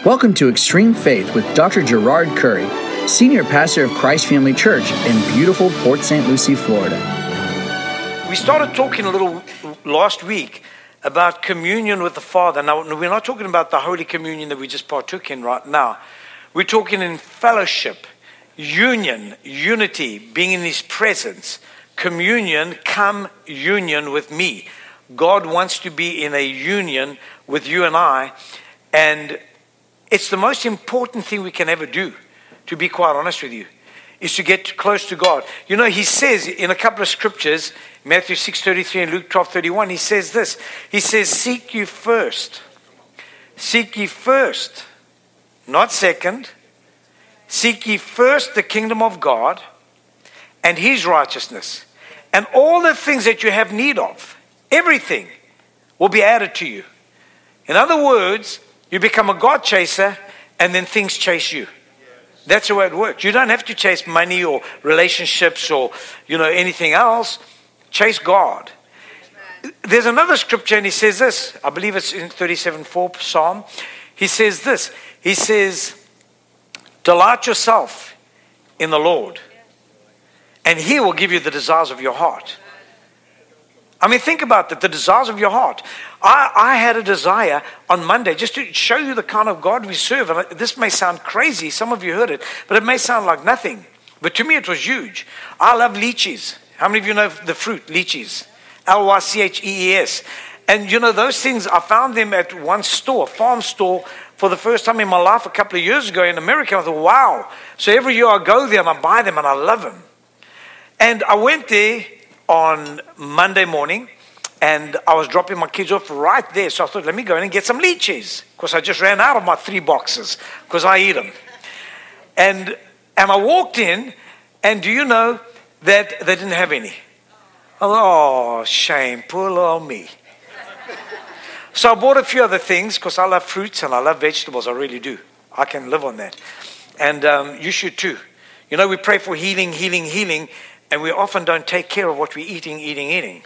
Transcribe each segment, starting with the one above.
Welcome to Extreme Faith with Dr. Gerard Curry, Senior Pastor of Christ Family Church in beautiful Port St. Lucie, Florida. We started talking a little last week about communion with the Father. Now, we're not talking about the Holy Communion that we just partook in right now. We're talking in fellowship, union, unity, being in His presence. Communion, come union with me. God wants to be in a union with you and I, and it's the most important thing we can ever do, to be quite honest with you, is to get close to God. You know, He says in a couple of scriptures, Matthew 6:33 and Luke 12:31, He says this. He says, seek ye first, not second. Seek ye first the kingdom of God and His righteousness, and all the things that you have need of, everything will be added to you. In other words, you become a God chaser, and then things chase you. That's the way it works. You don't have to chase money or relationships or, anything else. Chase God. There's another scripture, and he says this. I believe it's in 37:4 Psalm. He says this. He says, delight yourself in the Lord, and He will give you the desires of your heart. I mean, think about that, the desires of your heart. I had a desire on Monday just to show you the kind of God we serve. And this may sound crazy. Some of you heard it, but it may sound like nothing. But to me, it was huge. I love lychees. How many of you know the fruit, lychees? Lychees. And those things, I found them at one store, a farm store, for the first time in my life a couple of years ago in America. I thought, wow. So every year I go there and I buy them and I love them. And I went there on Monday morning, and I was dropping my kids off right there. So I thought, let me go in and get some lychees. Of course, I just ran out of my 3 boxes because I eat them. And I walked in, and do you know that they didn't have any? Oh, shame, poor little me. So I bought a few other things because I love fruits and I love vegetables. I really do. I can live on that. And you should too. We pray for healing, and we often don't take care of what we're eating. Amen.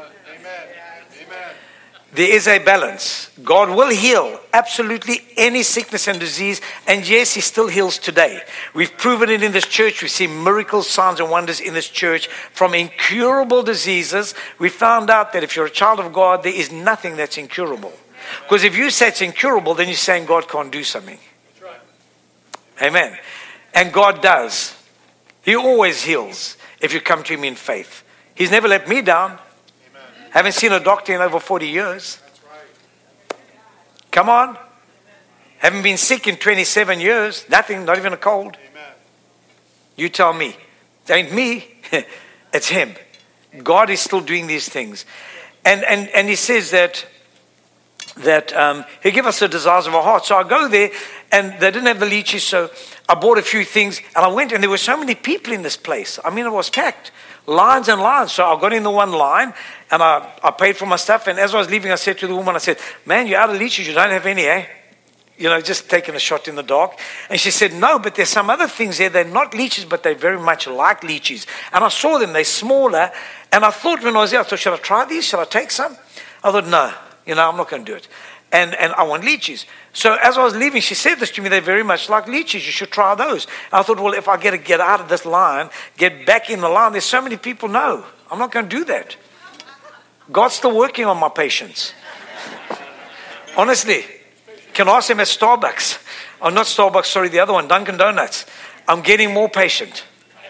There is a balance. God will heal absolutely any sickness and disease. And yes, He still heals today. We've proven it in this church. We've seen miracles, signs, and wonders in this church from incurable diseases. We found out that if you're a child of God, there is nothing that's incurable. Because if you say it's incurable, then you're saying God can't do something. That's right. Amen. And God does. He always heals if you come to Him in faith. He's never let me down. Amen. Haven't seen a doctor in over 40 years. That's right. Come on. Haven't been sick in 27 years. Nothing, not even a cold. Amen. You tell me. It ain't me. It's Him. God is still doing these things. And He says that He'll give us the desires of our heart. So I go there, and they didn't have the lychees, so I bought a few things, and I went, and there were so many people in this place. I mean, it was packed. Lines and lines. So I got in the one line, and I paid for my stuff, and as I was leaving, I said to the woman, I said, man, you're out of lychees, you don't have any, eh? Just taking a shot in the dark. And she said, no, but there's some other things there. They're not lychees, but they very much like lychees. And I saw them, they're smaller, and I thought when I was there, I thought, should I try these? Shall I take some? I thought, no. I'm not going to do it. And I want lychees. So as I was leaving, she said this to me, they very much like lychees. You should try those. I thought, well, if I get out of this line, get back in the line, there's so many people. No, I'm not going to do that. God's still working on my patience. Honestly, can I ask Him at Starbucks? Oh, not Starbucks, sorry, the other one, Dunkin' Donuts. I'm getting more patient.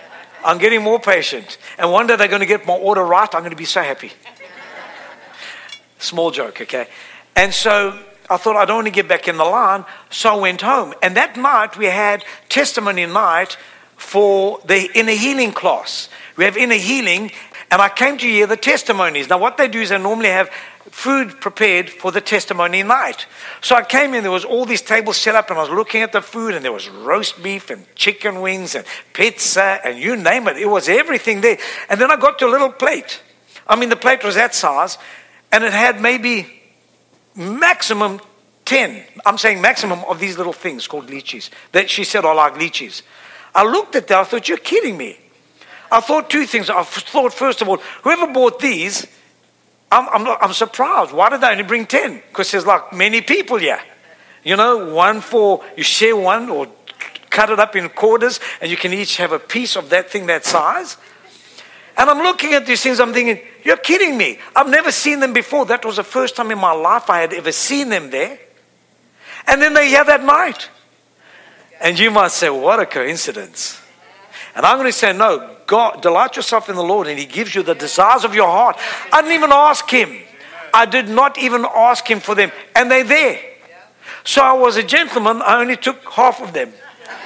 And one day they're going to get my order right. I'm going to be so happy. Small joke, okay? And so I thought, I don't want to get back in the line, so I went home. And that night we had testimony night for the inner healing class. We have inner healing, and I came to hear the testimonies. Now what they do is they normally have food prepared for the testimony night. So I came in, there was all these tables set up, and I was looking at the food, and there was roast beef and chicken wings and pizza and you name it. It was everything there. And then I got to a little plate. I mean, the plate was that size. And it had maybe maximum 10, I'm saying maximum, of these little things called lychees. That she said, I like lychees. I looked at that, I thought, you're kidding me. I thought 2 things. I thought, first of all, whoever bought these, I'm surprised. Why did they only bring 10? Because there's like many people here. You know, one for, you share one or cut it up in quarters and you can each have a piece of that thing that size. And I'm looking at these things, I'm thinking, you're kidding me. I've never seen them before. That was the first time in my life I had ever seen them there. And then they're here that night. And you might say, what a coincidence. And I'm going to say, no, God, delight yourself in the Lord and He gives you the desires of your heart. I didn't even ask Him. I did not even ask Him for them. And they're there. So I was a gentleman. I only took half of them.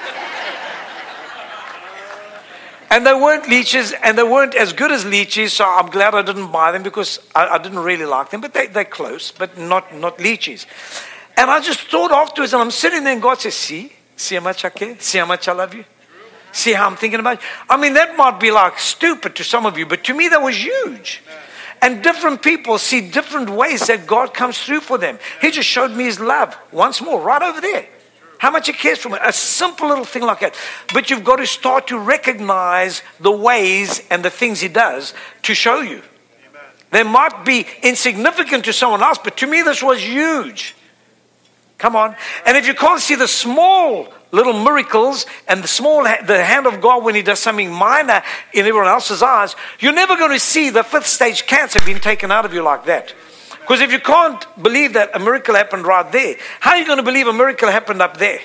And they weren't leeches, and they weren't as good as leeches, so I'm glad I didn't buy them because I didn't really like them. But they're close, but not leeches. And I just thought afterwards, and I'm sitting there and God says, see how much I care? See how much I love you? See how I'm thinking about you? I mean, that might be like stupid to some of you, but to me that was huge. And different people see different ways that God comes through for them. He just showed me His love once more, right over there. How much He cares for me. A simple little thing like that. But you've got to start to recognize the ways and the things He does to show you. They might be insignificant to someone else, but to me this was huge. Come on. And if you can't see the small little miracles and the hand of God when He does something minor in everyone else's eyes, you're never going to see the 5th stage cancer being taken out of you like that. Because if you can't believe that a miracle happened right there, how are you going to believe a miracle happened up there?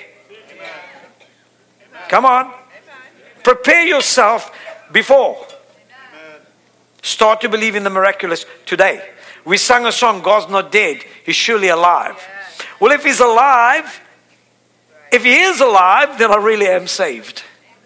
Come on. Prepare yourself before. Start to believe in the miraculous today. We sang a song, God's not dead, He's surely alive. Well, if He's alive, if He is alive, then I really am saved.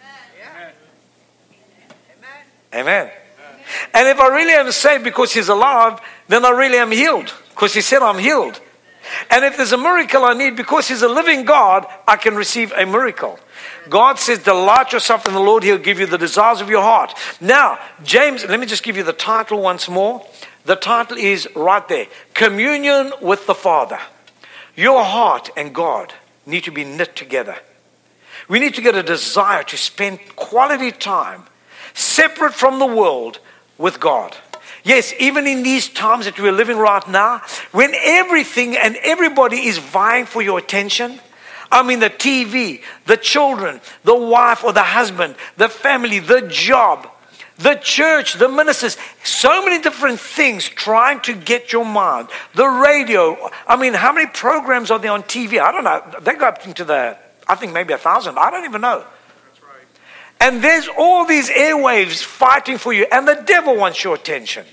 Amen. And if I really am saved because He's alive, then I really am healed. Because He said I'm healed. And if there's a miracle I need, because He's a living God, I can receive a miracle. God says, delight yourself in the Lord, He'll give you the desires of your heart. Now, James, let me just give you the title once more. The title is right there. Communion with the Father. Your heart and God need to be knit together. We need to get a desire to spend quality time separate from the world with God. Yes, even in these times that we're living right now, when everything and everybody is vying for your attention, I mean the TV, the children, the wife or the husband, the family, the job, the church, the ministers, so many different things trying to get your mind. The radio, I mean, how many programs are there on TV? I don't know. They go up into I think maybe 1,000. I don't even know. And there's all these airwaves fighting for you, and the devil wants your attention.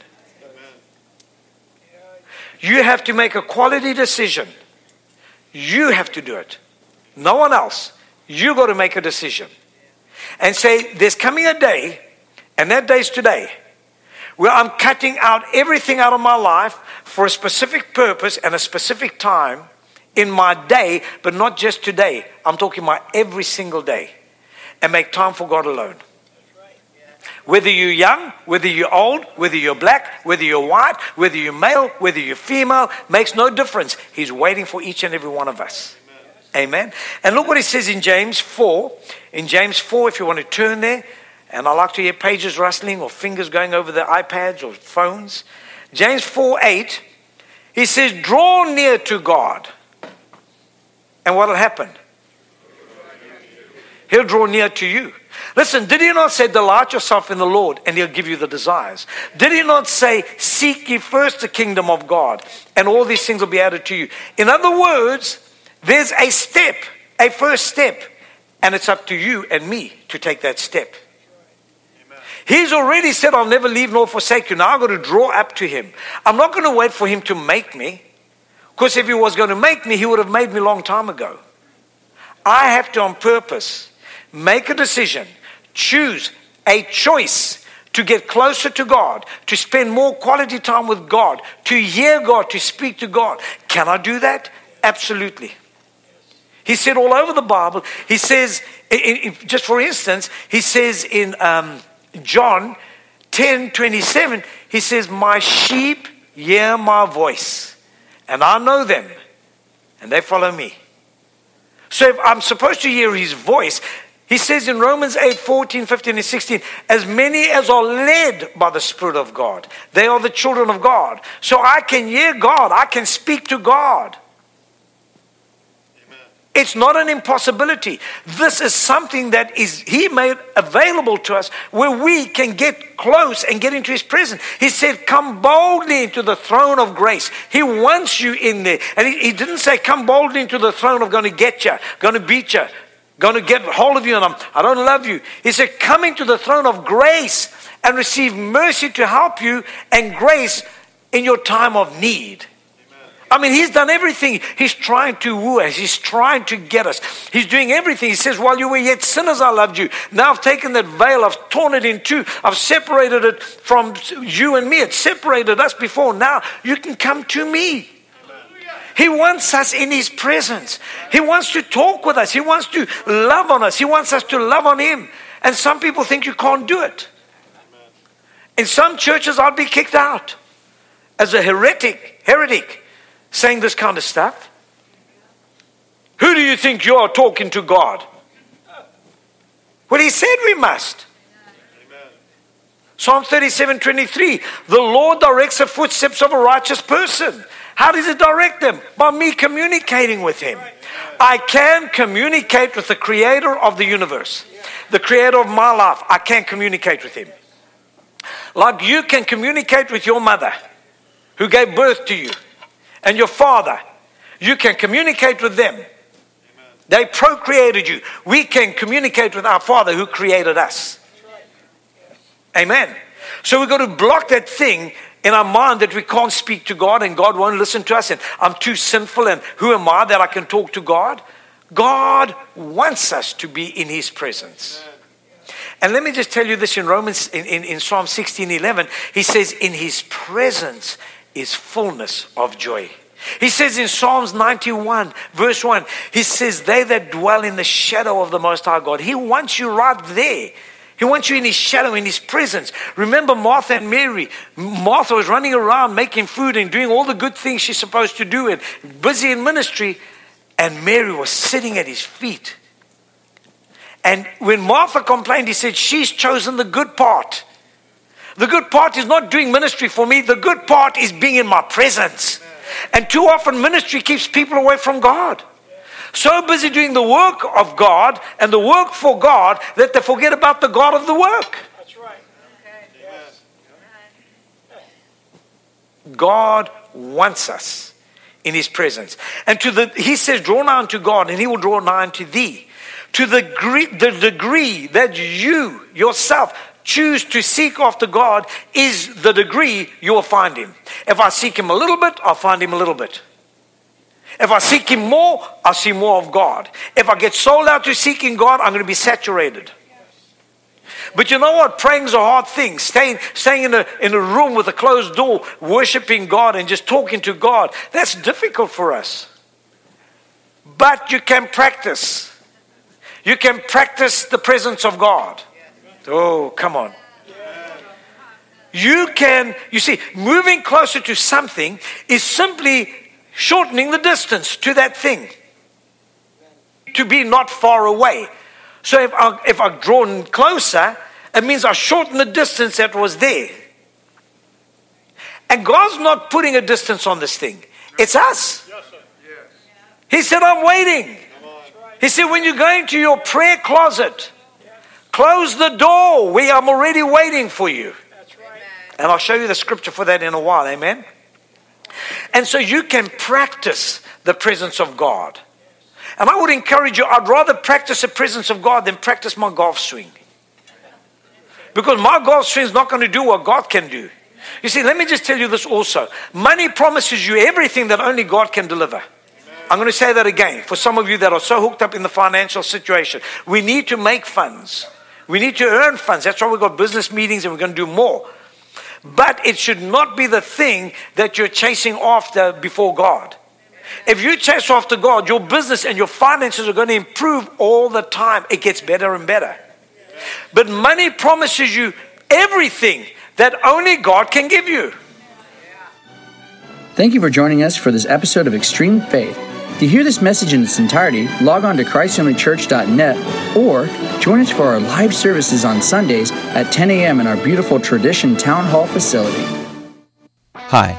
You have to make a quality decision. You have to do it. No one else. You got to make a decision. And say, there's coming a day, and that day's today, where I'm cutting out everything out of my life for a specific purpose and a specific time in my day, but not just today. I'm talking about every single day. And make time for God alone. Whether you're young, whether you're old, whether you're black, whether you're white, whether you're male, whether you're female, makes no difference. He's waiting for each and every one of us. Amen. And look what He says in James 4. In James 4, if you want to turn there, and I like to hear pages rustling or fingers going over the iPads or phones. James 4:8, he says, draw near to God. And what will happen? He'll draw near to you. Listen, did He not say, delight yourself in the Lord and He'll give you the desires? Did He not say, seek ye first the kingdom of God and all these things will be added to you? In other words, there's a step, a first step, and it's up to you and me to take that step. Amen. He's already said, I'll never leave nor forsake you. Now I've got to draw up to Him. I'm not going to wait for Him to make me, because if He was going to make me, He would have made me a long time ago. I have to, on purpose, make a decision, choose a choice to get closer to God, to spend more quality time with God, to hear God, to speak to God. Can I do that? Absolutely. He said all over the Bible, He says, just for instance, He says in John 10:27, He says, my sheep hear my voice, and I know them, and they follow me. So if I'm supposed to hear His voice, He says in Romans 8:14, 15, and 16, as many as are led by the Spirit of God, they are the children of God. So I can hear God. I can speak to God. It's not an impossibility. This is something that He made available to us where we can get close and get into His presence. He said, come boldly into the throne of grace. He wants you in there. And He didn't say, come boldly into the throne of going to get you, going to beat you, going to get hold of you, and I don't love you. He said, come into the throne of grace and receive mercy to help you and grace in your time of need. I mean, He's done everything. He's trying to woo us. He's trying to get us. He's doing everything. He says, while you were yet sinners, I loved you. Now I've taken that veil. I've torn it in two. I've separated it from you and me. It separated us before. Now you can come to me. He wants us in His presence. He wants to talk with us. He wants to love on us. He wants us to love on Him. And some people think you can't do it. In some churches, I'd be kicked out as a heretic, saying this kind of stuff. Who do you think you are talking to God? Well, He said we must. Psalm 37:23, the Lord directs the footsteps of a righteous person. How does He direct them? By me communicating with Him. I can communicate with the Creator of the universe, the Creator of my life. I can communicate with Him. Like you can communicate with your mother who gave birth to you, and your father. You can communicate with them. They procreated you. We can communicate with our Father who created us. Amen. So we've got to block that thing in our mind that we can't speak to God and God won't listen to us and I'm too sinful and who am I that I can talk to God? God wants us to be in His presence. And let me just tell you this in Romans, in Psalm 16:11, He says, in His presence is fullness of joy. He says in Psalms 91 verse 1, He says, they that dwell in the shadow of the Most High God. He wants you right there. He wants you in His shadow, in His presence. Remember Martha and Mary. Martha was running around making food and doing all the good things she's supposed to do and busy in ministry. And Mary was sitting at His feet. And when Martha complained, He said, she's chosen the good part. The good part is not doing ministry for me. The good part is being in my presence. And too often ministry keeps people away from God. So busy doing the work of God and the work for God that they forget about the God of the work. That's right. God wants us in His presence. And He says, draw nigh unto God and He will draw nigh unto thee. To the degree that you yourself choose to seek after God is the degree you will find Him. If I seek Him a little bit, I'll find Him a little bit. If I seek Him more, I'll see more of God. If I get sold out to seeking God, I'm going to be saturated. But you know what? Praying's a hard thing. Staying in a room with a closed door, worshiping God and just talking to God, that's difficult for us. But you can practice. You can practice the presence of God. Oh, come on. You see, moving closer to something is simply shortening the distance to that thing. To be not far away. So if I draw closer, it means I shorten the distance that was there. And God's not putting a distance on this thing. It's us. He said, I'm waiting. He said, when you go into your prayer closet, close the door. I'm already waiting for you. And I'll show you the scripture for that in a while. Amen. And so you can practice the presence of God. And I would encourage you, I'd rather practice the presence of God than practice my golf swing. Because my golf swing is not going to do what God can do. You see, let me just tell you this also. Money promises you everything that only God can deliver. I'm going to say that again for some of you that are so hooked up in the financial situation. We need to make funds. We need to earn funds. That's why we've got business meetings and we're going to do more. But it should not be the thing that you're chasing after before God. If you chase after God, your business and your finances are going to improve all the time. It gets better and better. But money promises you everything that only God can give you. Thank you for joining us for this episode of Extreme Faith. To hear this message in its entirety, log on to ChristFamilyChurch.net or join us for our live services on Sundays at 10 a.m. in our beautiful Tradition Town Hall facility. Hi,